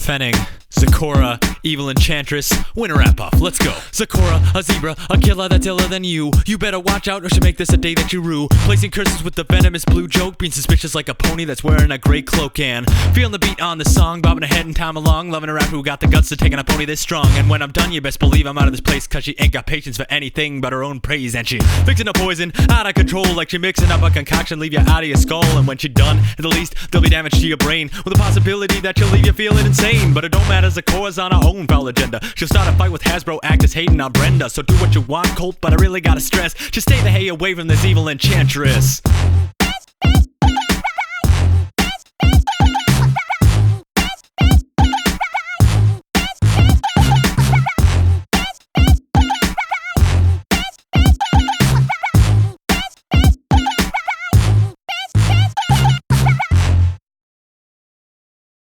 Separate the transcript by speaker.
Speaker 1: Fenning, Zecora, evil enchantress, winter wrap-up, let's go. Zecora, a zebra, a killer that's iller than you. You better watch out or she'll make this a day that you rue. Placing curses with the venomous blue joke, being suspicious like a pony that's wearing a gray cloak. And feeling the beat on the song, bobbing her head and time along, loving a rapper who got the guts to take on a pony this strong. And when I'm done, you best believe I'm out of this place, cause she ain't got patience for anything but her own praise. And she fixing a poison out of control, like she mixing up a concoction, leave you out of your skull. And when she done, at the least, there'll be damage to your brain, with the possibility that she'll leave you feeling insane. But it don't matter, Zecora's on her own foul agenda. She'll start a fight with Hasbro actors hating on Brenda. So do what you want, Colt, but I really gotta stress, just stay the hay away from this evil enchantress.